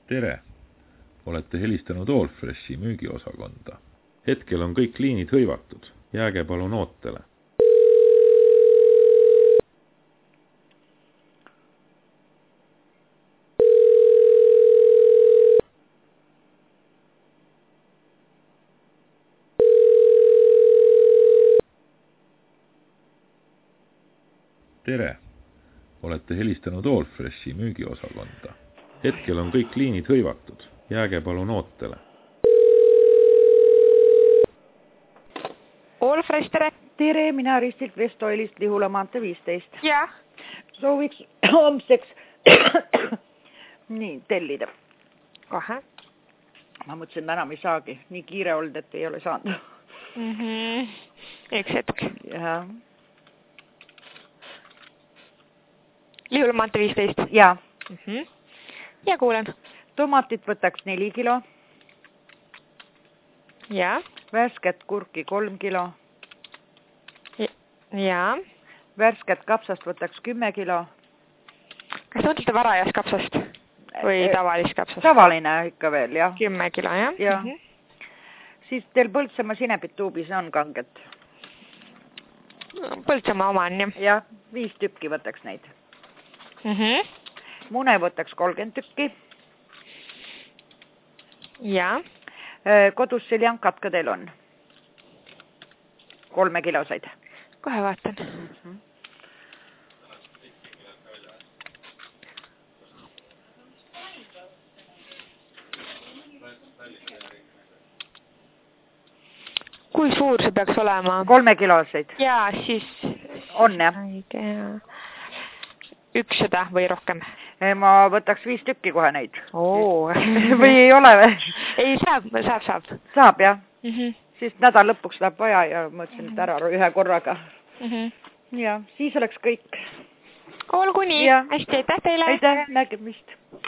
Tere! Olete helistanud Allfreshi müügiosakonda. Hetkel on kõik liinid hõivatud. Jääge palun ootele. Tere! Olete helistanud Allfreshi müügiosakonda. Hetkel on kõik liinid hõivatud. Jääge palun ootele. Allfresh, tere! Tere, mina Ristilt Vestoilist Lihula maantee 15. Jah. Sooviks homseks nii, tellida. Kohe. Ma mõtlesin, täna me ei saagi. Nii kiire olnud, et ei ole saanud. Üks hetk. Ja. Lihula maantee 15. Ja. Ja kuulen. Tomatit võtaks 4 kilo. Ja. Värsket kurki 3 kilo. Ja. Värsket kapsast võtaks 10 kilo. Kas mõtlete varajas kapsast või tavalist kapsast? Tavaline ikka veel, jah. 10 kilo, jah? Ja. Siis teil Põltsamaa sinepit tuubis on kanget? Põltsamaa oma on, jah? Jah, 5 tükki võtaks neid. Mune võtaks 30 tükki. Ja. Kodus seljankat ka teil on? 3 kilosaid. Kohe vaatan. Kui suur see peaks olema? 3 kilosaid. Jaa, siis... On, jah? 100 või rohkem? Ma võtaks 5 tükki kohe neid. Oo. Või ei ole või? Ei, saab. Saab, jah? Siis nädal lõpuks läheb vaja ja mõtlesin, et ära ühe korraga. Ja, siis oleks kõik. Olgu nii. Hästi, aitäh teile. Aitäh, nägemist.